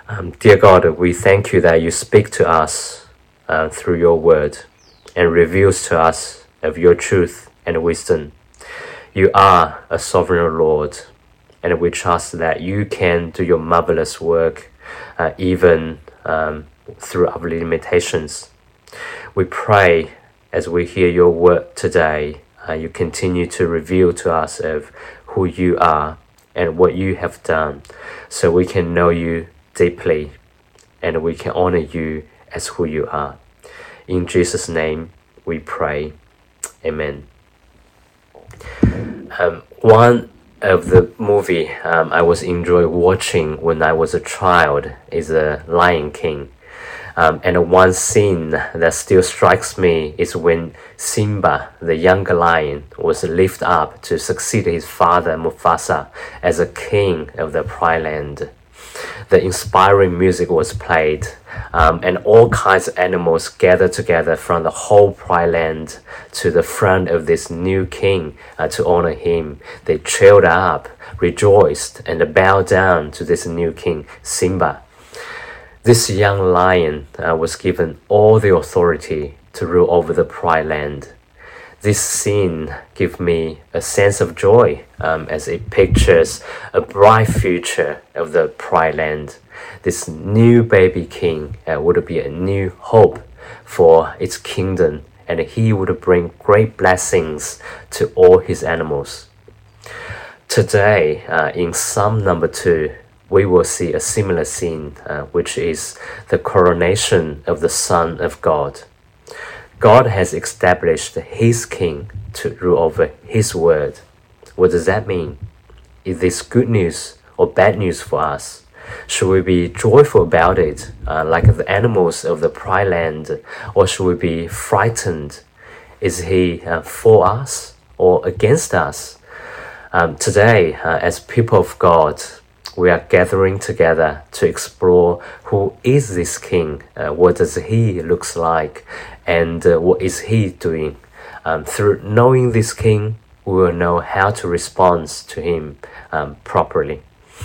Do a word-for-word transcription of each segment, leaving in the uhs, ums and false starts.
Um, dear God, we thank you that you speak to us uh, through your word and reveals to us of your truth and wisdom. You are a sovereign Lord, and we trust that you can do your marvelous work uh, even um, through our limitations. We pray as we hear your word today, uh, you continue to reveal to us of who you are and what you have done, so we can know you deeply and we can honor you as who you are. In Jesus' name we pray. Amen. Um, one of the movie um, I was enjoy watching when I was a child is The Lion King. Um, and one scene that still strikes me is when Simba, the younger lion, was lifted up to succeed his father Mufasa as a king of the Pride Land. The inspiring music was played, um, and all kinds of animals gathered together from the whole Pride Land to the front of this new king uh, to honor him. They cheered up, rejoiced, and bowed down to this new king, Simba. This young lion uh, was given all the authority to rule over the Pride Land. This scene gives me a sense of joy um, as it pictures a bright future of the Pride Land. This new baby king uh, would be a new hope for its kingdom, and he would bring great blessings to all his animals. Today, uh, in Psalm number two, we will see a similar scene, uh, which is the coronation of the Son of God. God has established his king to rule over his word. What does that mean? Is this good news or bad news for us? Should we be joyful about it, uh, like the animals of the Pride Land, or should we be frightened? Is he uh, for us or against us? Um, today, uh, as people of God, we are gathering together to explore who is this king, uh, what does he looks like, and uh, what is he doing. Um, through knowing this king, we will know how to respond to him um, properly.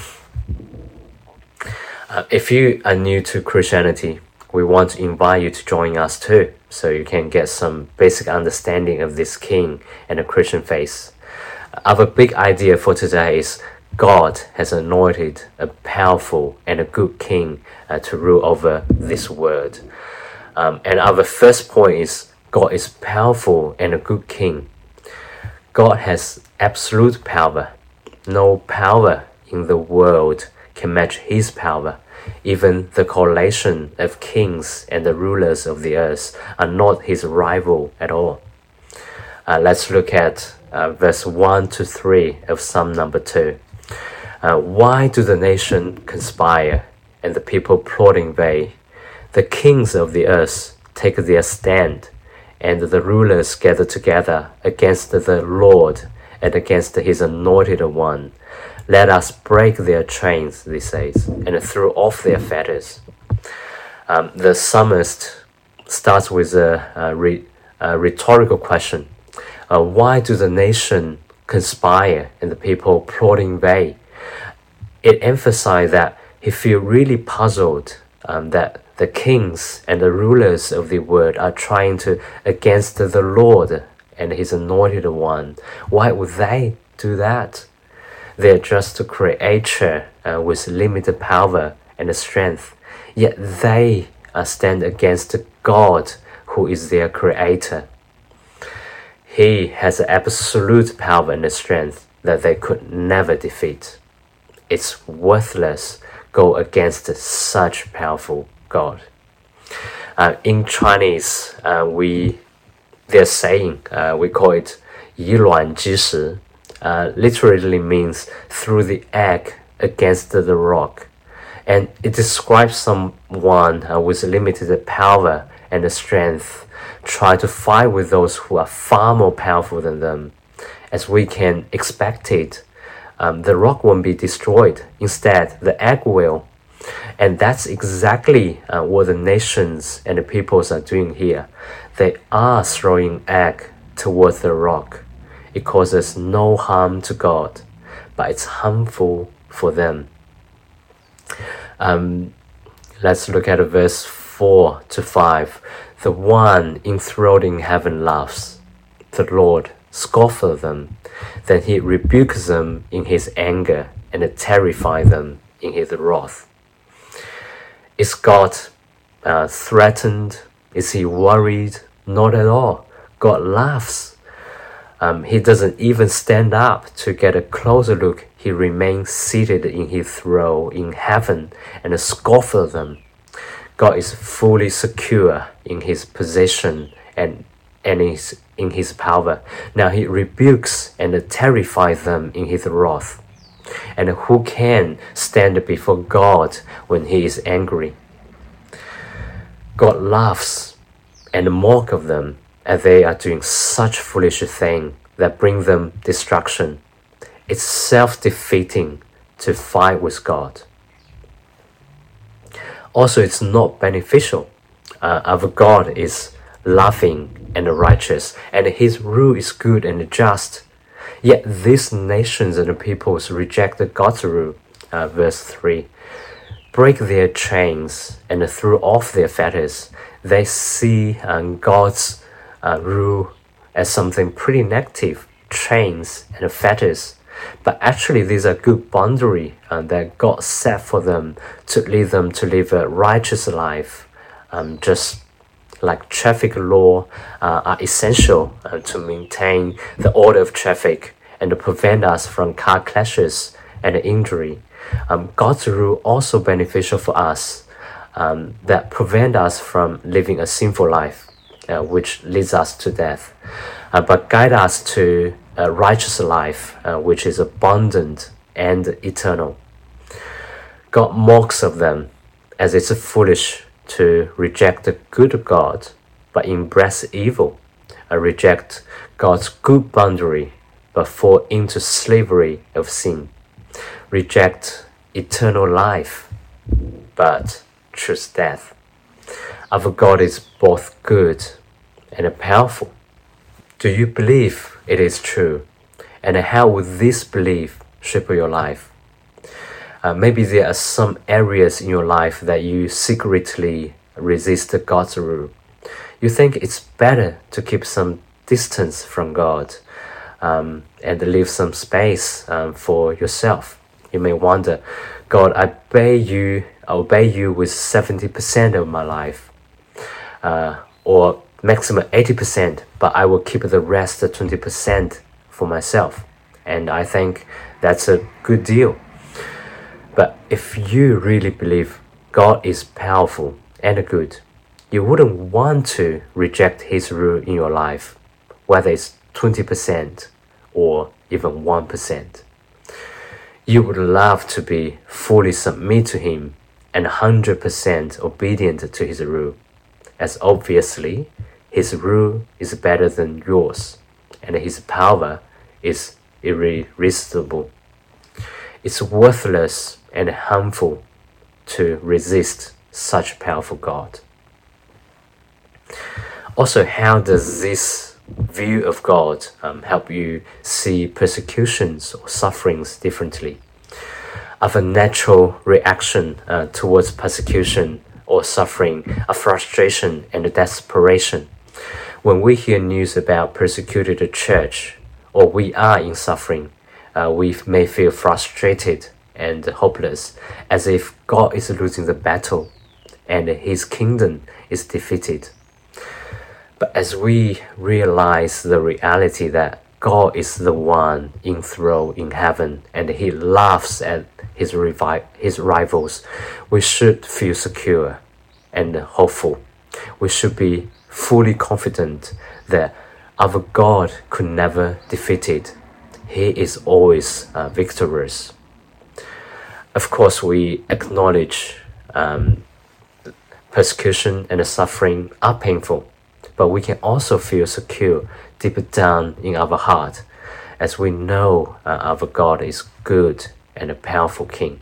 Uh, if you are new to Christianity, we want to invite you to join us too, so you can get some basic understanding of this king and the Christian faith. Our big idea for today is God has anointed a powerful and a good king uh, to rule over this world. Um, and our first point is God is powerful and a good king. God has absolute power. No power in the world can match his power. Even the coalition of kings and the rulers of the earth are not his rival at all. Uh, let's look at uh, verse one to three of Psalm number two. Uh, why do the nations conspire and the people plot in vain? The kings of the earth take their stand, and the rulers gather together against the Lord and against his anointed one. Let us break their chains, he says, and throw off their fetters. Um, the psalmist starts with a, a, re, a rhetorical question. Uh, why do the nations conspire and the people plot in vain? It emphasized that he feels really puzzled um, that the kings and the rulers of the world are trying to against the Lord and his anointed one. Why would they do that? They're just a creature uh, with limited power and strength, yet they uh, stand against God, who is their creator. He has absolute power and strength that they could never defeat. It's worthless go against such powerful God. Uh, in Chinese, uh, we there's saying uh, we call it 以卵击石, uh, literally means through the egg against the rock, and it describes someone uh, with limited power and strength try to fight with those who are far more powerful than them. As we can expect it, Um, the rock won't be destroyed. Instead, the egg will. And that's exactly uh, what the nations and the peoples are doing here. They are throwing egg towards the rock. It causes no harm to God, but it's harmful for them. Um, Let's look at verse four to five. The one enthroned in heaven laughs. The Lord scoffeth them. Then he rebukes them in his anger and terrifies them in his wrath. Is God uh, threatened? Is he worried? Not at all. God laughs. Um, he doesn't even stand up to get a closer look. He remains seated in his throne in heaven and scoffs them. God is fully secure in his position and, and is in his power. Now he rebukes and terrifies them in his wrath. And who can stand before God when he is angry? God laughs and mocks of them as they are doing such foolish things that bring them destruction. It's self-defeating to fight with God. Also, it's not beneficial. Uh, our God is loving and righteous, and his rule is good and just. Yet these nations and peoples rejected God's rule. Uh, verse three. Break their chains and threw off their fetters. They see um, God's uh, rule as something pretty negative, chains and fetters. But actually these are good boundaries uh, that God set for them to lead them to live a righteous life. Um, just like traffic law uh, are essential uh, to maintain the order of traffic and to prevent us from car clashes and injury. Um, God's rule also beneficial for us um, that prevent us from living a sinful life, uh, which leads us to death, uh, but guide us to a righteous life, uh, which is abundant and eternal. God mocks of them as it's foolish to reject the good of God, but embrace evil, uh, reject God's good boundary, but fall into slavery of sin. Reject eternal life, but choose death. Our God is both good and powerful. Do you believe it is true? And how would this belief shape your life? Uh, maybe there are some areas in your life that you secretly resist God's rule. You think it's better to keep some distance from God um, and leave some space um, for yourself. You may wonder, God, I obey you, I obey you with seventy percent of my life, uh, or maximum eighty percent, but I will keep the rest twenty percent for myself. And I think that's a good deal. But if you really believe God is powerful and good, you wouldn't want to reject his rule in your life, whether it's twenty percent or even one percent. You would love to be fully submit to him and one hundred percent obedient to his rule, as obviously his rule is better than yours, and his power is irresistible. It's worthless and harmful to resist such powerful God. Also, how does this view of God um, help you see persecutions or sufferings differently? Our natural reaction uh, towards persecution or suffering are frustration and desperation. When we hear news about persecuted church or we are in suffering, uh, we may feel frustrated and hopeless, as if God is losing the battle and his kingdom is defeated. But as we realize the reality that God is the one enthroned in heaven and he laughs at his, revi- his rivals, we should feel secure and hopeful. We should be fully confident that our God could never defeat it. He is always uh, victorious. Of course, we acknowledge um, persecution and suffering are painful, but we can also feel secure deep down in our heart as we know uh, our God is good and a powerful King.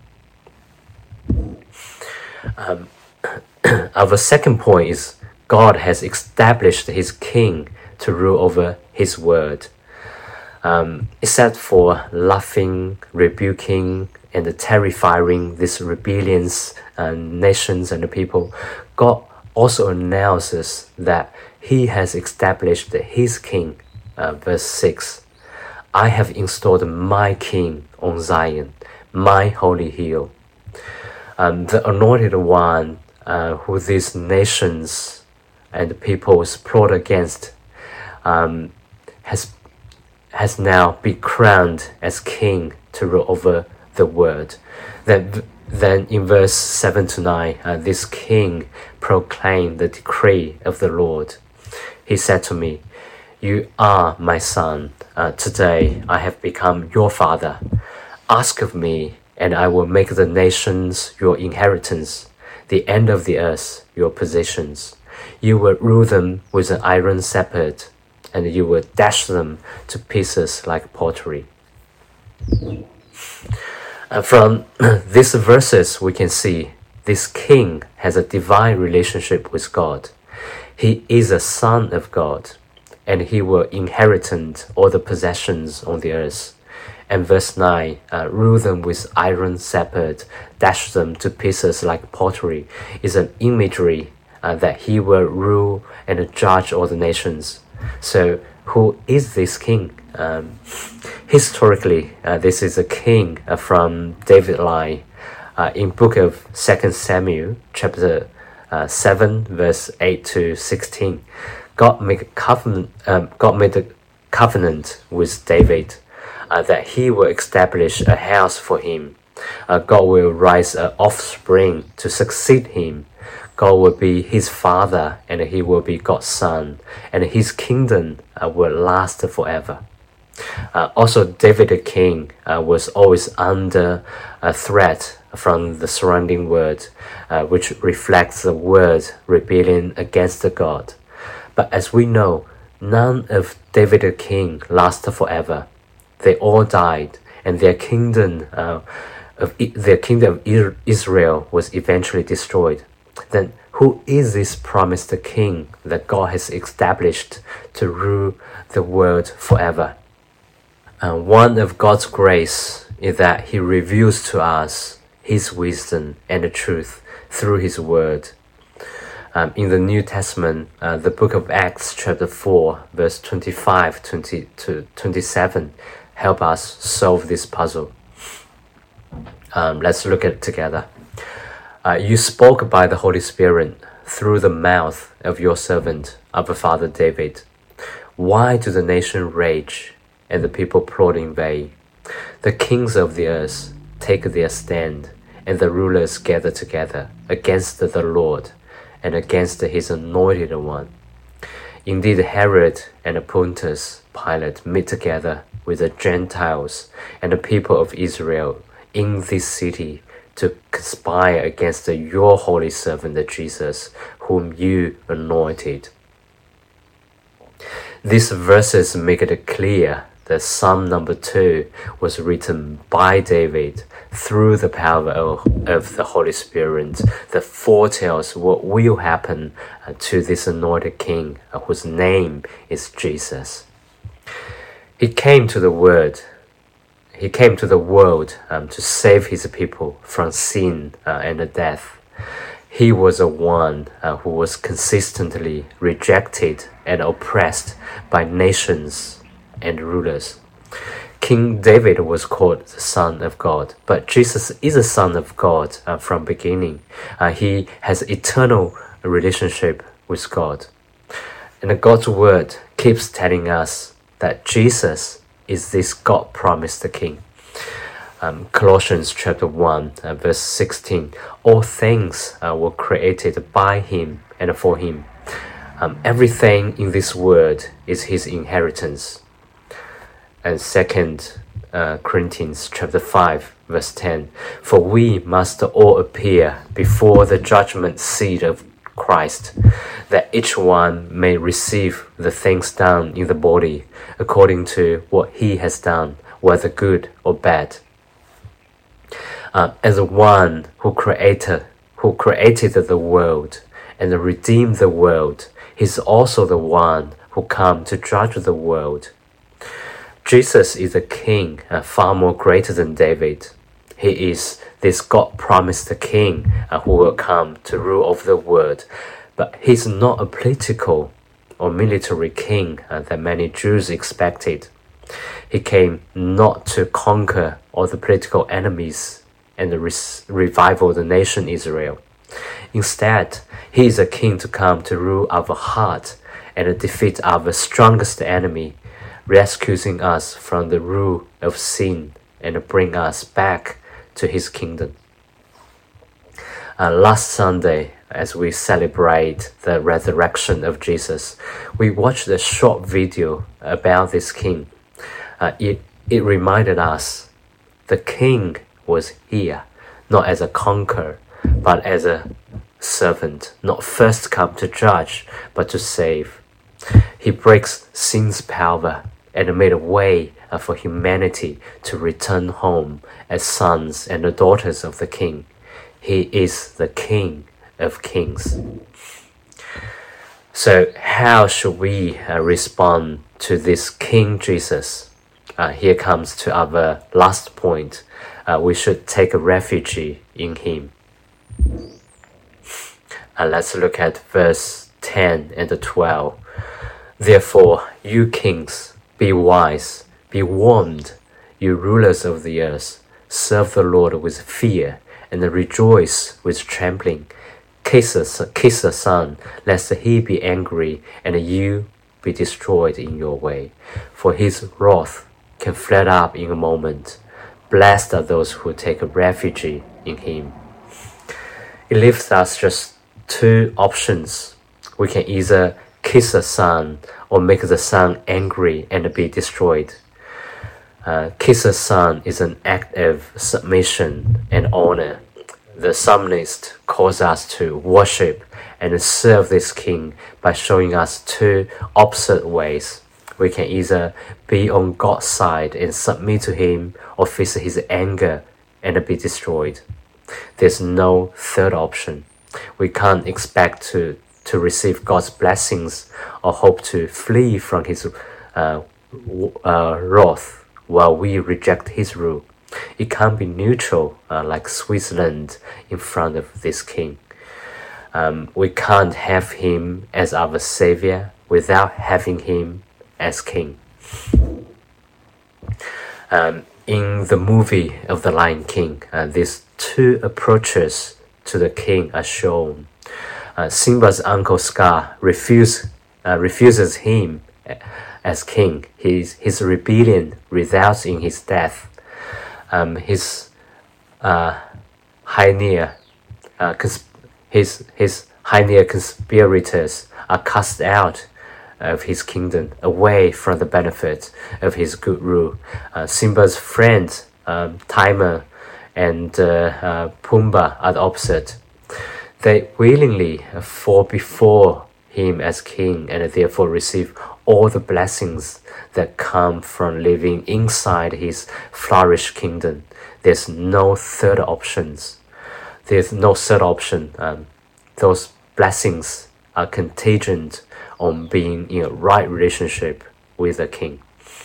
Um, our second point is God has established his king to rule over his word. Um, except for laughing, rebuking, and terrifying these rebellions and nations and the people, God also announces that he has established his king. Uh, verse six, I have installed my king on Zion, my holy hill. Um, the anointed one uh, who these nations and peoples plot against um, has has now been crowned as king to rule over the world. Then, then in verse seven to nine, uh, this king proclaimed the decree of the Lord. He said to me, you are my son. Uh, today I have become your father. Ask of me, and I will make the nations your inheritance, the end of the earth your possessions. You will rule them with an iron scepter, and you will dash them to pieces like pottery. Uh, from these verses, we can see this king has a divine relationship with God. He is a son of God, and he will inherit all the possessions on the earth. And verse nine, uh, rule them with iron scepter, dash them to pieces like pottery, is an imagery uh, that he will rule and judge all the nations. So who is this king? Um, historically, uh, this is a king uh, from David line. Uh, in book of Second Samuel, chapter uh, seven, verse eight to sixteen, God made a covenant. Um, God made a covenant with David uh, that he will establish a house for him. Uh, God will raise an offspring to succeed him. God will be his father, and he will be God's son, and his kingdom uh, will last forever. Uh, also, David the king uh, was always under a threat from the surrounding world, uh, which reflects the world rebellion against God. But as we know, none of David the king lasted forever. They all died, and their kingdom uh, of their kingdom of Israel was eventually destroyed. Then who is this promised king that God has established to rule the world forever? Uh, one of God's grace is that he reveals to us his wisdom and the truth through his word. Um, in the New Testament, uh, the book of Acts chapter four, verse twenty-five twenty to twenty-seven, help us solve this puzzle. Um, let's look at it together. Uh, you spoke by the Holy Spirit through the mouth of your servant, our father David. Why do the nation rage and the people plot in vain? The kings of the earth take their stand, and the rulers gather together against the Lord and against his anointed one. Indeed, Herod and Pontius Pilate meet together with the Gentiles and the people of Israel in this city to conspire against your holy servant Jesus, whom you anointed. These verses make it clear that Psalm number two was written by David through the power of, of the Holy Spirit that foretells what will happen uh, to this anointed king, uh, whose name is Jesus. He came to the world. He came to the world um, to save his people from sin uh, and death. He was the one uh, who was consistently rejected and oppressed by nations and rulers. King David was called the Son of God, but Jesus is a Son of God uh, from beginning. Uh, he has eternal relationship with God. And God's word keeps telling us that Jesus is this God-promised King. Um, Colossians chapter one, uh, verse sixteen, all things uh, were created by him and for him. Um, everything in this world is his inheritance. And second uh, Corinthians chapter five, verse ten, for we must all appear before the judgment seat of Christ, that each one may receive the things done in the body according to what he has done, whether good or bad. Uh, as one who created, who created the world and redeemed the world, he's also the one who come to judge the world. Jesus is a king uh, far more greater than David. He is this God-promised king uh, who will come to rule over the world. But he's not a political or military king uh, that many Jews expected. He came not to conquer all the political enemies and re revival the nation Israel. Instead, he is a king to come to rule our heart and defeat our strongest enemy, rescuing us from the rule of sin and bring us back to his kingdom. Uh, last Sunday, as we celebrate the resurrection of Jesus, we watched a short video about this king. Uh, it, it reminded us the king was here, not as a conqueror, but as a servant, not first come to judge, but to save. He breaks sin's power and made a way uh, for humanity to return home as sons and daughters of the king. He is the King of Kings. So how should we uh, respond to this King Jesus? Uh, here comes to our last point. Uh, we should take a refuge in him. Uh, let's look at verse ten and twelve. Therefore, you kings, be wise, be warned, you rulers of the earth, serve the Lord with fear and rejoice with trembling. Kiss the, kiss the Son, lest he be angry and you be destroyed in your way. For his wrath can flare up in a moment. Blessed are those who take refuge in him. It leaves us just two options. We can either kiss the Son or make the Son angry and be destroyed. Uh, kiss the Son is an act of submission and honor. The psalmist calls us to worship and serve this king by showing us two opposite ways. We can either be on God's side and submit to him, or face his anger and be destroyed. There's no third option. We can't expect to, to receive God's blessings or hope to flee from his uh, uh, wrath while we reject his rule. It can't be neutral uh, like Switzerland in front of this king. Um, we can't have him as our savior without having him as king. Um, in the movie of The Lion King, uh, these two approaches to the king are shown. Uh, Simba's uncle Scar refuse, uh, refuses him as king. His, his rebellion results in his death. Um, his uh, hyena, uh, his his hyena conspirators are cast out of his kingdom, away from the benefit of his good rule. Uh, Simba's friends, um, Timon and uh, uh, Pumbaa, are the opposite. They willingly fall before him as king and therefore receive all the blessings that come from living inside his flourished kingdom. There's no third options. There's no third option. Um, those blessings are contingent on being in a right relationship with the king.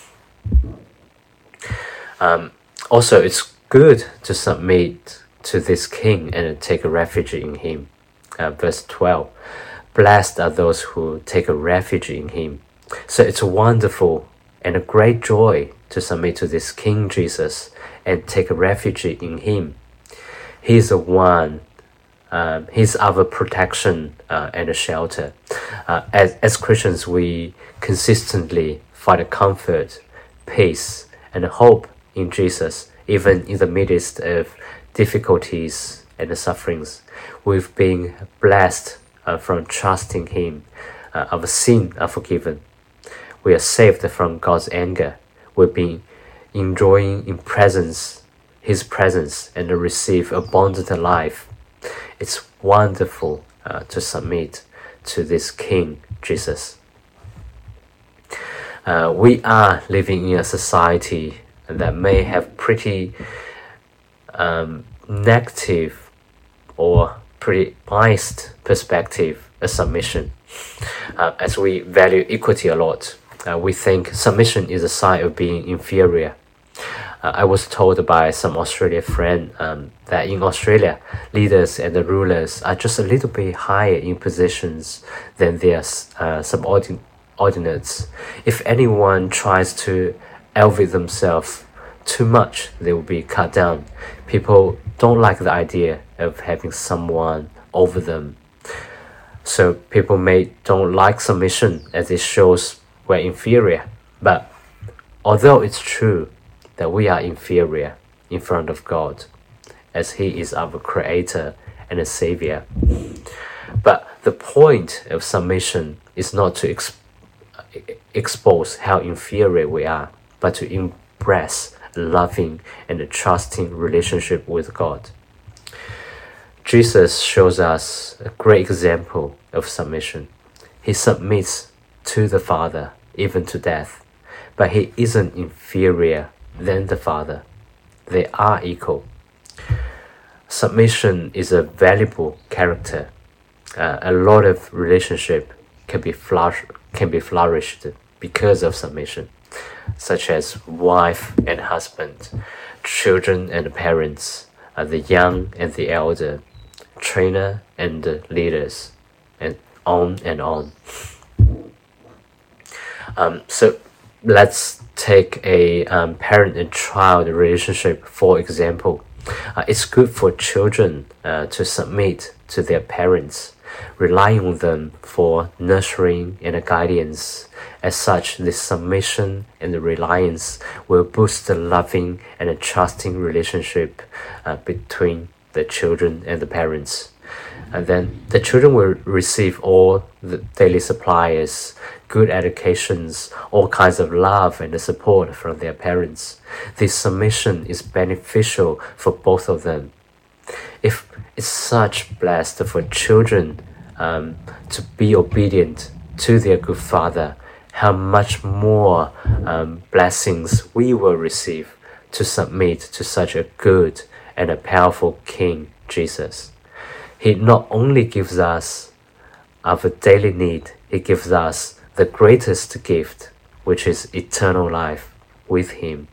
Um, also, it's good to submit to this king and take a refuge in him. Uh, verse twelve. Blessed are those who take a refuge in him. So it's wonderful and a great joy to submit to this King Jesus and take a refuge in him. He's the one, um, he's our protection uh, and a shelter. Uh, as, as Christians, we consistently find comfort, peace, and hope in Jesus, even in the midst of difficulties and sufferings. We've been blessed uh, from trusting him. Uh, our sins are forgiven. We are saved from God's anger. We've been enjoying in presence, his presence, and receive abundant life. It's wonderful uh, to submit to this King Jesus. Uh, we are living in a society that may have pretty um, negative or pretty biased perspective of submission. Uh, as we value equity a lot, uh, we think submission is a sign of being inferior. Uh, I was told by some Australian friend um, that in Australia, leaders and the rulers are just a little bit higher in positions than their uh, subordinates. If anyone tries to elevate themselves too much, they will be cut down. People don't like the idea of having someone over them. So people may don't like submission as it shows we're inferior. But although it's true that we are inferior in front of God, as He is our Creator and a Savior, but the point of submission is not to exp expose how inferior we are, but to embrace a loving and a trusting relationship with God. Jesus shows us a great example of submission. He submits to the Father, even to death, but He isn't inferior than the Father. They are equal. Submission is a valuable character. Uh, a lot of relationship can be flourish, can be flourished because of submission, such as wife and husband, children and parents, uh, the young and the elder, trainer and the leaders, and on and on. Um, so let's take a um, parent and child relationship for example. Uh, it's good for children uh, to submit to their parents, relying on them for nurturing and guidance. As such, this submission and the reliance will boost the loving and a trusting relationship uh, between the children and the parents. And then the children will receive all the daily supplies, good educations, all kinds of love and support from their parents. This submission is beneficial for both of them. If it's such blessed for children um, to be obedient to their good father, how much more um, blessings we will receive to submit to such a good and a powerful King, Jesus. He not only gives us our daily need, He gives us the greatest gift, which is eternal life with Him.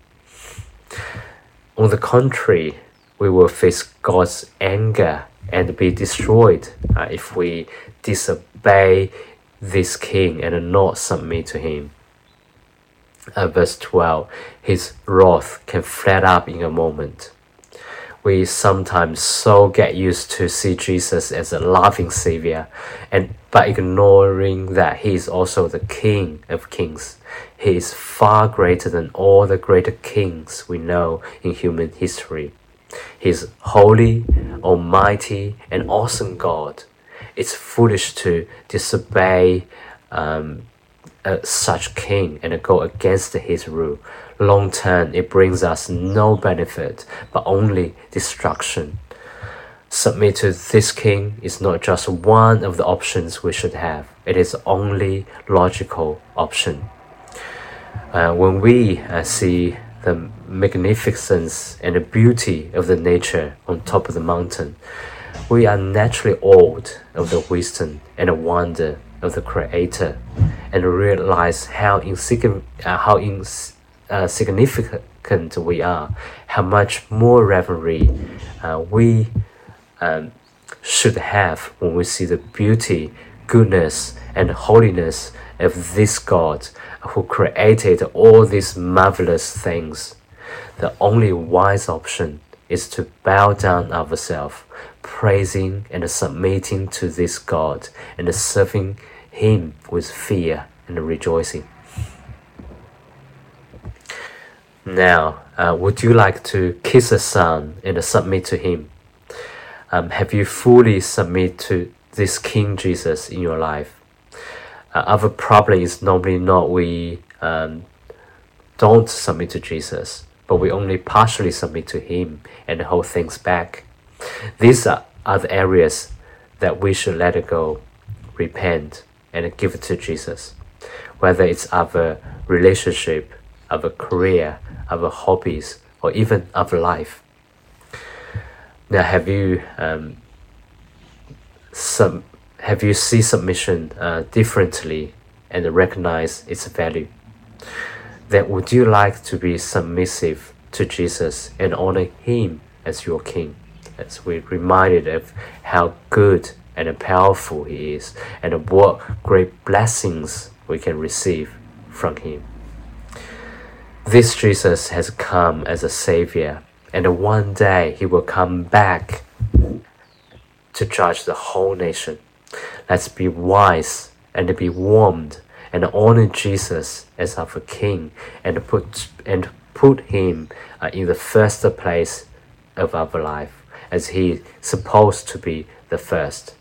On the contrary, we will face God's anger and be destroyed uh, if we disobey this King and not submit to Him. Uh, verse twelve, His wrath can flare up in a moment. We sometimes so get used to see Jesus as a loving Savior, and by ignoring that He is also the King of Kings. He is far greater than all the greater kings we know in human history. He is holy, almighty, and awesome God. It's foolish to disobey um, uh, such king and go against His rule. Long term, it brings us no benefit, but only destruction. Submit to this king is not just one of the options we should have. It is the only logical option. Uh, when we uh, see the magnificence and the beauty of the nature on top of the mountain, we are naturally awed of the wisdom and the wonder of the Creator, and realize how insignificant, uh, how ins uh, significant we are, how much more reverence uh, we um, should have when we see the beauty, goodness, and holiness of this God who created all these marvelous things. The only wise option is to bow down ourselves, praising and submitting to this God, and serving Him with fear and rejoicing. Now, uh, would you like to kiss a son and submit to him? Um, have you fully submit to this King Jesus in your life? Uh, our problem is normally not we um, don't submit to Jesus, but we only partially submit to Him and hold things back. These are other areas that we should let it go, repent, and give it to Jesus. Whether it's our relationship, our career, our hobbies, or even our life. Now, have you um, some have you see submission uh, differently and recognize its value? Then would you like to be submissive to Jesus and honor him as your king, as we're reminded of how good and powerful he is, and what great blessings we can receive from him. This Jesus has come as a savior, and one day he will come back to judge the whole nation. Let's be wise and be warmed and honor Jesus as our king, and put and put him uh, in the first place of our life, as he is supposed to be the first.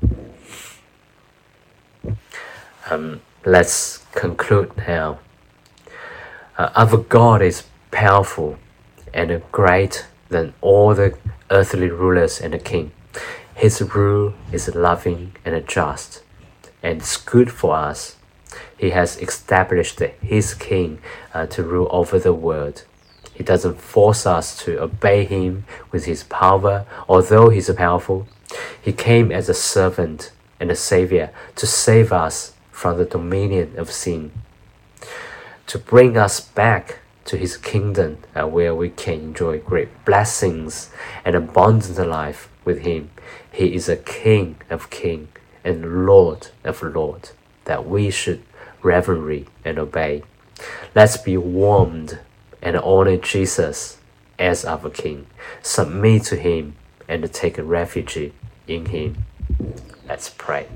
Um, let's conclude now. Uh, our God is powerful and greater than all the earthly rulers and the king. His rule is loving and just, and it's good for us. He has established his king uh, to rule over the world. He doesn't force us to obey him with his power, although he's powerful. He came as a servant and a savior to save us from the dominion of sin, to bring us back to his kingdom uh, where we can enjoy great blessings and abundant life with him. He is a King of kings and Lord of lords that we should reverence and obey. Let's be warmed and honor Jesus as our King, submit to him, and take refuge in him. Let's pray.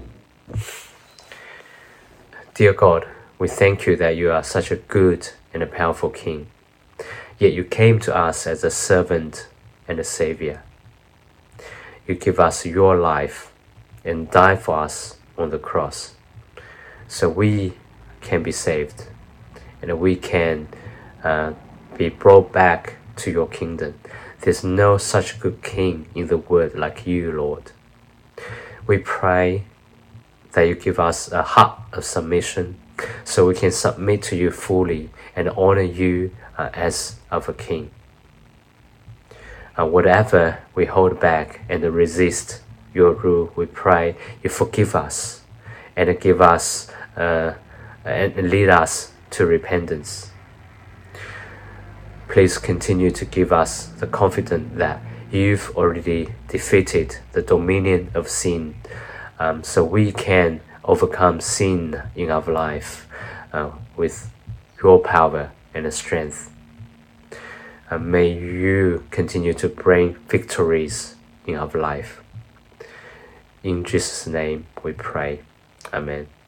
Dear God, we thank you that you are such a good and a powerful King, yet you came to us as a servant and a savior. You give us your life and die for us on the cross, so we can be saved and we can uh, be brought back to your kingdom. There's no such good king in the world like you, Lord. We pray that you give us a heart of submission, so we can submit to you fully and honor you uh, as our King. Uh, whatever we hold back and resist your rule, we pray you forgive us and give us uh, and lead us to repentance. Please continue to give us the confidence that you've already defeated the dominion of sin, um, so we can overcome sin in our life uh, with your power and strength. Uh, may you continue to bring victories in our life. In Jesus' name we pray. Amen.